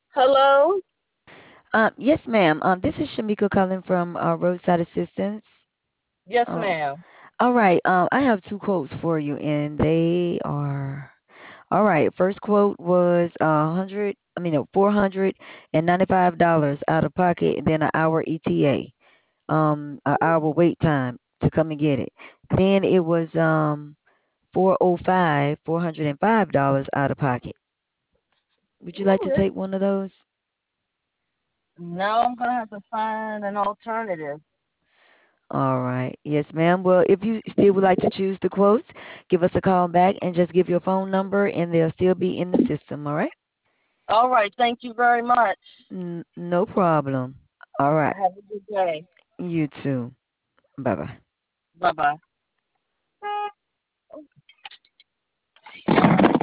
Hello? Yes, ma'am. This is Shamika calling from Roadside Assistance. Yes, Um, ma'am. all right. I have two quotes for you, and they are all right. First quote was hundred. I mean, no, $495 out of pocket, and then an hour ETA. An hour wait time to come and get it. Then it was 405, $405 out of pocket. Would you like to Ooh, take one of those? now I'm gonna have to find an alternative. All right. Yes, ma'am. Well, if you still would like to choose the quotes, give us a call back and just give your phone number and they'll still be in the system. All right. All right, thank you very much. No problem. All right. Have a good day. You too. Bye bye. Bye bye.